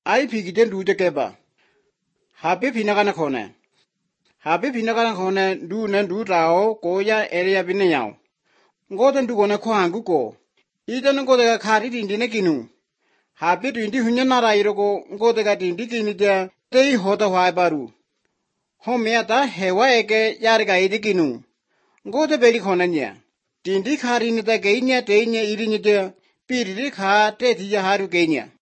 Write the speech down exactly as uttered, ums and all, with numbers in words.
ai phi kiten du de keba happy pinagana khone happy pinagana khone du nan du tao ko ya area bin yaw ngoten du kone khwan gu ko itan ko de khari din din kinu happy din di hunya na rai ro ko ngote ga din di kini de tei hoda hwai baru homya ta hewa eke yar ga idi kinu ngote beli khone nya din di khari ni ta ge nya te nya iri ni de piri ri kha te thi ya haru ge nya